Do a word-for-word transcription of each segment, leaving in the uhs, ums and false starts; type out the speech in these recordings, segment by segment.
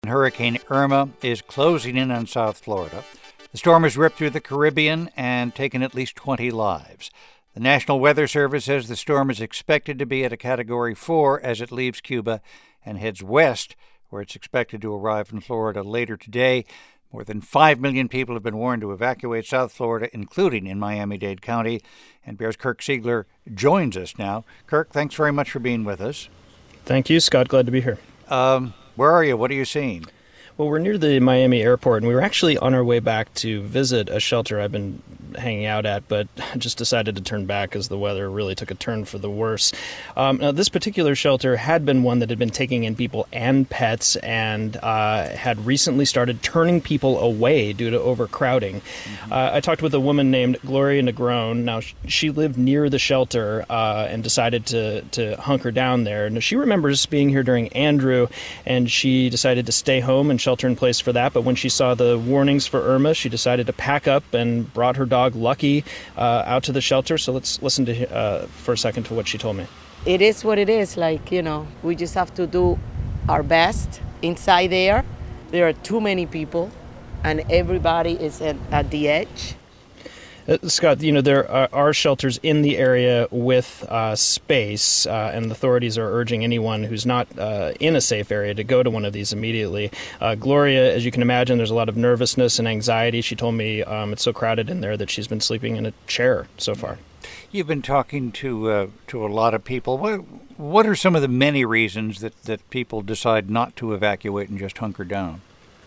Hurricane Irma is closing in on South Florida. The storm has ripped through the Caribbean and taken at least twenty lives. The National Weather Service says the storm is expected to be at a Category four as it leaves Cuba and heads west, where it's expected to arrive in Florida later today. More than five million people have been warned to evacuate South Florida, including in Miami-Dade County. N P R's Kirk Siegler joins us now. Kirk, thanks very much for being with us. Thank you, Scott. Glad to be here. Um, where are you? What are you seeing? Well, we're near the Miami airport, and we were actually on our way back to visit a shelter I've been hanging out at, but just decided to turn back as the weather really took a turn for the worse. Um, now, this particular shelter had been one that had been taking in people and pets and uh, had recently started turning people away due to overcrowding. Mm-hmm. Uh, I talked with a woman named Gloria Negron. Now, she lived near the shelter uh, and decided to, to hunker down there. Now, she remembers being here during Andrew, and she decided to stay home and shelter in place for that. But when she saw the warnings for Irma, she decided to pack up and brought her dog Lucky uh, out to the shelter. So let's listen to uh, for a second to what she told me. It is what it is. Like, you know, we just have to do our best inside there. There are too many people, and everybody is at, at the edge. Uh, Scott, you know, there are, are shelters in the area with uh, space, uh, and the authorities are urging anyone who's not uh, in a safe area to go to one of these immediately. Uh, Gloria, as you can imagine, there's a lot of nervousness and anxiety. She told me um, it's so crowded in there that she's been sleeping in a chair so far. You've been talking to uh, to a lot of people. What what are some of the many reasons that, that people decide not to evacuate and just hunker down?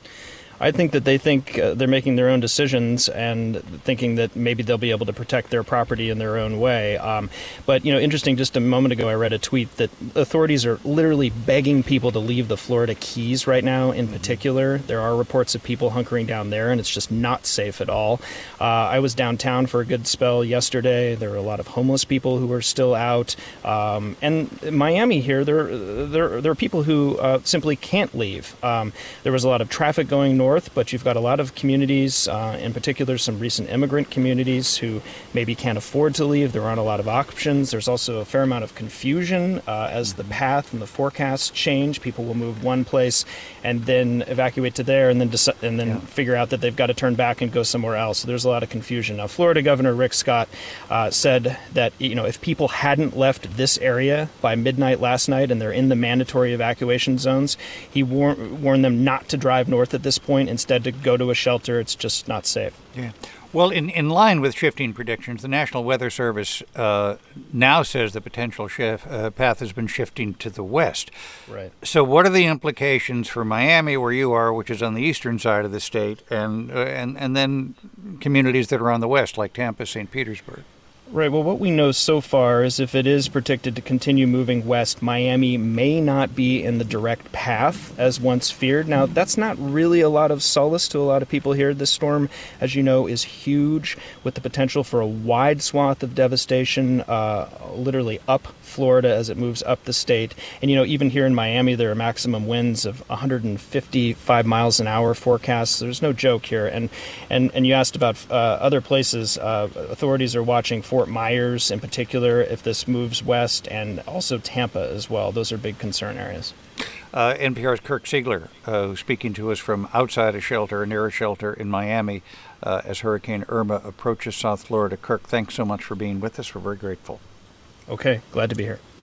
I think that they think uh, they're making their own decisions and thinking that maybe they'll be able to protect their property in their own way. Um, but, you know, interesting, just a moment ago I read a tweet that authorities are literally begging people to leave the Florida Keys right now in particular. There are reports of people hunkering down there, and it's just not safe at all. Uh, I was downtown for a good spell yesterday. There were a lot of homeless people who were still out. Um, and in Miami here, there, there, there are people who uh, simply can't leave. Um, there was a lot of traffic going north. North, but you've got a lot of communities, uh, in particular some recent immigrant communities who maybe can't afford to leave. There aren't a lot of options. There's also a fair amount of confusion uh, as the path and the forecast change. People will move one place and then evacuate to there and then deci- and then yeah. figure out that they've got to turn back and go somewhere else. So there's a lot of confusion. Now, Florida Governor Rick Scott uh, said that, you know, if people hadn't left this area by midnight last night and they're in the mandatory evacuation zones, he war- warned them not to drive north at this point. Instead, to go to a shelter. It's just not safe. Yeah. Well, in, in line with shifting predictions, the National Weather Service uh, now says the potential shift, uh, path has been shifting to the west. Right. So what are the implications for Miami, where you are, which is on the eastern side of the state, and uh, and, and then communities that are on the west, like Tampa, Saint Petersburg? Right. Well, what we know so far is if it is predicted to continue moving west, Miami may not be in the direct path as once feared. Now, that's not really a lot of solace to a lot of people here. This storm, as you know, is huge with the potential for a wide swath of devastation, uh, literally up Florida as it moves up the state. And, you know, even here in Miami, there are maximum winds of one hundred fifty-five miles an hour forecasts. There's no joke here. And and, and you asked about uh, other places. Uh, authorities are watching Fort Myers in particular if this moves west, and also Tampa as well. Those are big concern areas. Uh, N P R's Kirk Siegler, uh, who's speaking to us from outside a shelter, near a shelter in Miami, uh, as Hurricane Irma approaches South Florida. Kirk, thanks so much for being with us. We're very grateful. Okay, glad to be here.